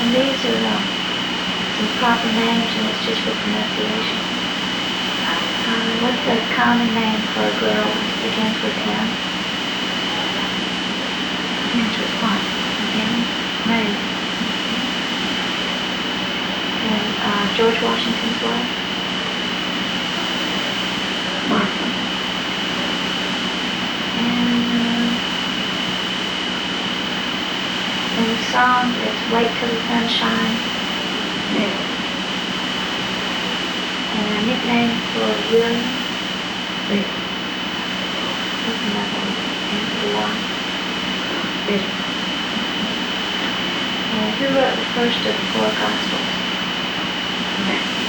these are some proper names, and it's just for pronunciation. What's the common name for a girl that begins with M? Begins with what? M? May. And George Washington's wife? Martha. And in the song, it's Wait Till the Sun Shines. Mary. And a nickname for William? Bill. What's another one? And the one? Bill. And who wrote the first of the four Gospels? Matthew.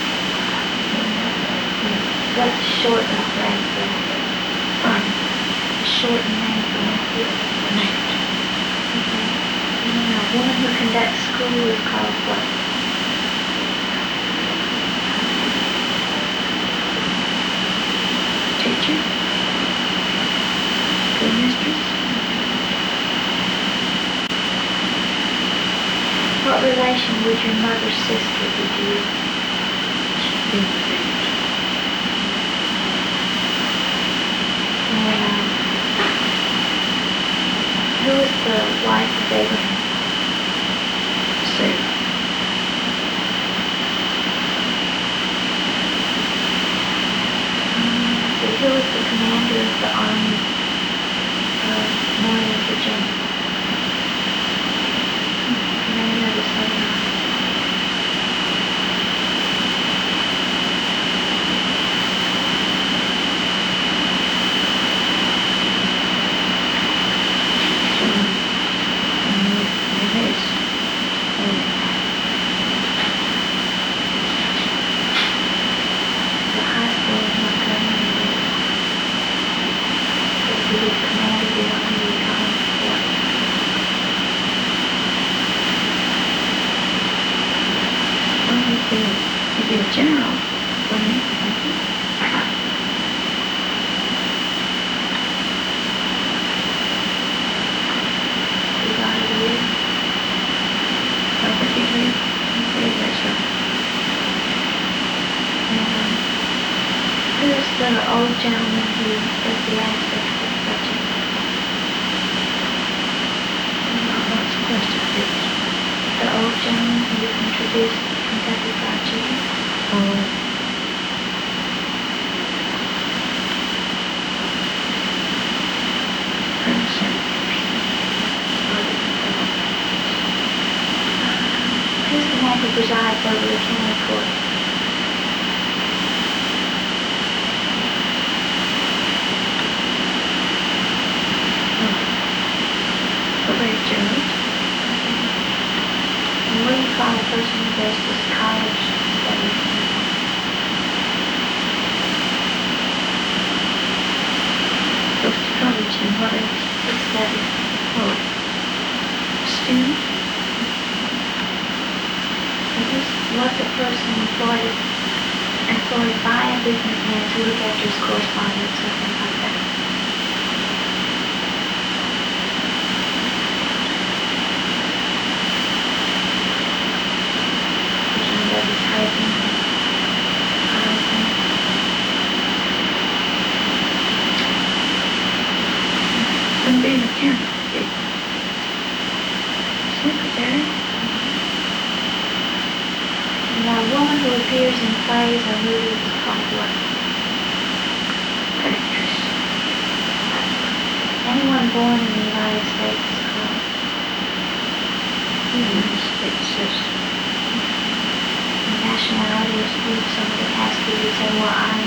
What's the shortened name for Matthew? Pardon? The shortened name for Matthew? Matthew. And a woman who conducts school is called what? Teacher. Good mistress. What relation would your mother's sister be to you? She's been friends. And who was the wife of Abraham? Sarah. Who was the commander of the army of Northern Virginia? Commander of the Southern Army. The high school in Montgomery, he was commander of the army of Fort. Well, he'd be a general, wouldn't he? He got it here. Robert E. Lee. I believe that's right. And who's the old gentleman who does the aspects of the budget? What's the question, please? The old gentleman who introduced Kentucky Fried Chicken? Oh, Colonel Sanders. Who's the man who presides over the county court? Great judge. And what do you call a person who does this college study? Goes to college and what else? He studies. Oh, student. And what's a person employed by a businessman to look after his correspondence or something like that? Person does his typing and filing. Wouldn't be an accountant, would be. Secretary. Now, a woman who appears in plays or movies is called what? Actress. Anyone born in the United States is called. United States citizen. Nationality is somebody has to use their more